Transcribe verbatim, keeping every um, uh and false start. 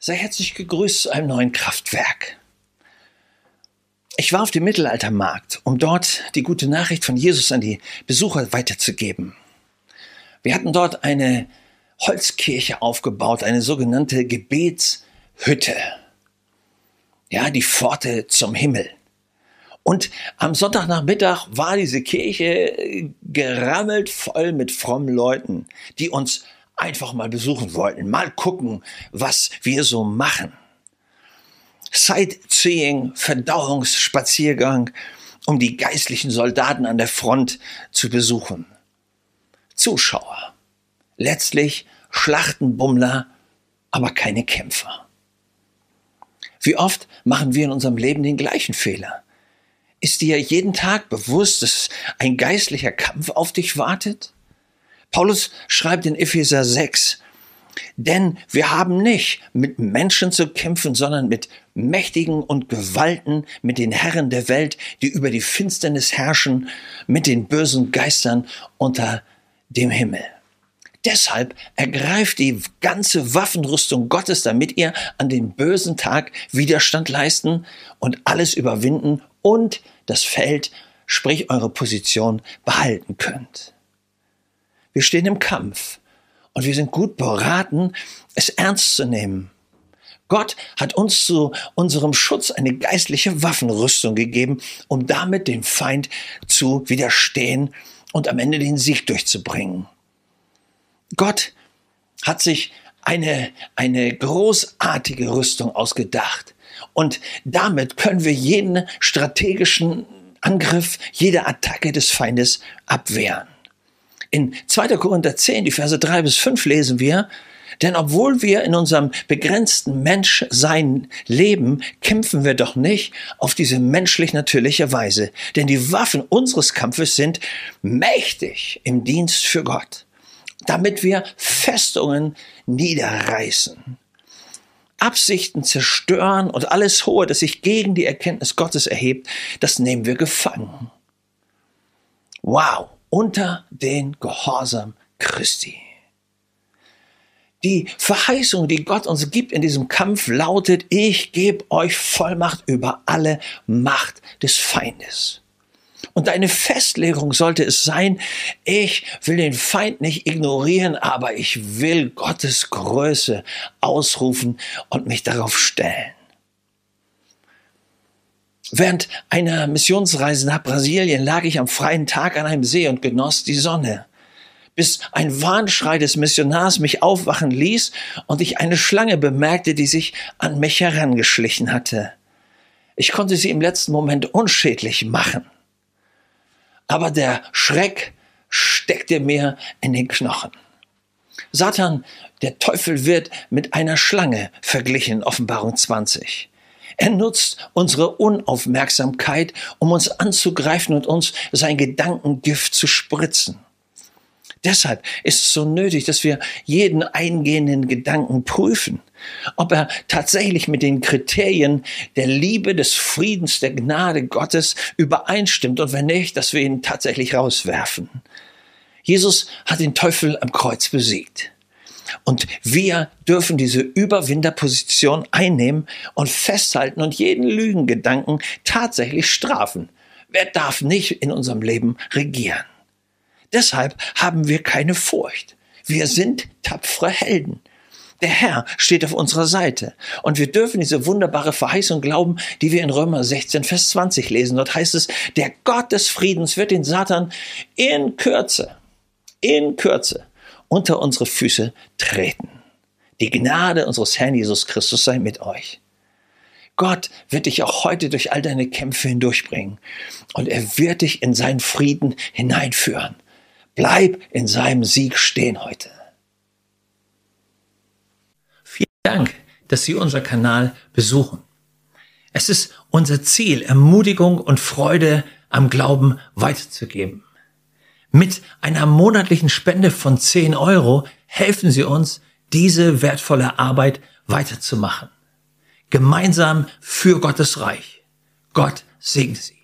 Sei herzlich gegrüßt zu einem neuen Kraftwerk. Ich war auf dem Mittelaltermarkt, um dort die gute Nachricht von Jesus an die Besucher weiterzugeben. Wir hatten dort eine Holzkirche aufgebaut, eine sogenannte Gebetshütte. Ja, die Pforte zum Himmel. Und am Sonntagnachmittag war diese Kirche gerammelt voll mit frommen Leuten, die uns einfach mal besuchen wollten, mal gucken, was wir so machen. Sightseeing, Verdauungsspaziergang, um die geistlichen Soldaten an der Front zu besuchen. Zuschauer, letztlich Schlachtenbummler, aber keine Kämpfer. Wie oft machen wir in unserem Leben den gleichen Fehler? Ist dir jeden Tag bewusst, dass ein geistlicher Kampf auf dich wartet? Paulus schreibt in Epheser sechs, denn wir haben nicht mit Menschen zu kämpfen, sondern mit Mächtigen und Gewalten, mit den Herren der Welt, die über die Finsternis herrschen, mit den bösen Geistern unter dem Himmel. Deshalb ergreift die ganze Waffenrüstung Gottes, damit ihr an dem bösen Tag Widerstand leisten und alles überwinden und das Feld, sprich eure Position, behalten könnt. Wir stehen im Kampf und wir sind gut beraten, es ernst zu nehmen. Gott hat uns zu unserem Schutz eine geistliche Waffenrüstung gegeben, um damit dem Feind zu widerstehen und am Ende den Sieg durchzubringen. Gott hat sich eine, eine großartige Rüstung ausgedacht und damit können wir jeden strategischen Angriff, jede Attacke des Feindes abwehren. In zweiter Korinther zehn, die Verse drei bis fünf lesen wir, denn obwohl wir in unserem begrenzten Menschsein leben, kämpfen wir doch nicht auf diese menschlich-natürliche Weise. Denn die Waffen unseres Kampfes sind mächtig im Dienst für Gott, damit wir Festungen niederreißen, Absichten zerstören und alles Hohe, das sich gegen die Erkenntnis Gottes erhebt, das nehmen wir gefangen. Wow! Unter den Gehorsam Christi. Die Verheißung, die Gott uns gibt in diesem Kampf, lautet, ich gebe euch Vollmacht über alle Macht des Feindes. Und deine Festlegung sollte es sein, ich will den Feind nicht ignorieren, aber ich will Gottes Größe ausrufen und mich darauf stellen. Während einer Missionsreise nach Brasilien lag ich am freien Tag an einem See und genoss die Sonne, bis ein Warnschrei des Missionars mich aufwachen ließ und ich eine Schlange bemerkte, die sich an mich herangeschlichen hatte. Ich konnte sie im letzten Moment unschädlich machen, aber der Schreck steckte mir in den Knochen. Satan, der Teufel, wird mit einer Schlange verglichen, Offenbarung zwanzig. Er nutzt unsere Unaufmerksamkeit, um uns anzugreifen und uns sein Gedankengift zu spritzen. Deshalb ist es so nötig, dass wir jeden eingehenden Gedanken prüfen, ob er tatsächlich mit den Kriterien der Liebe, des Friedens, der Gnade Gottes übereinstimmt und wenn nicht, dass wir ihn tatsächlich rauswerfen. Jesus hat den Teufel am Kreuz besiegt. Und wir dürfen diese Überwinterposition einnehmen und festhalten und jeden Lügengedanken tatsächlich strafen. Wer darf nicht in unserem Leben regieren? Deshalb haben wir keine Furcht. Wir sind tapfere Helden. Der Herr steht auf unserer Seite. Und wir dürfen diese wunderbare Verheißung glauben, die wir in Römer sechzehn, Vers zwanzig lesen. Dort heißt es, der Gott des Friedens wird den Satan in Kürze, in Kürze unter unsere Füße treten. Die Gnade unseres Herrn Jesus Christus sei mit euch. Gott wird dich auch heute durch all deine Kämpfe hindurchbringen und er wird dich in seinen Frieden hineinführen. Bleib in seinem Sieg stehen heute. Vielen Dank, dass Sie unseren Kanal besuchen. Es ist unser Ziel, Ermutigung und Freude am Glauben weiterzugeben. Mit einer monatlichen Spende von zehn Euro helfen Sie uns, diese wertvolle Arbeit weiterzumachen. Gemeinsam für Gottes Reich. Gott segne Sie.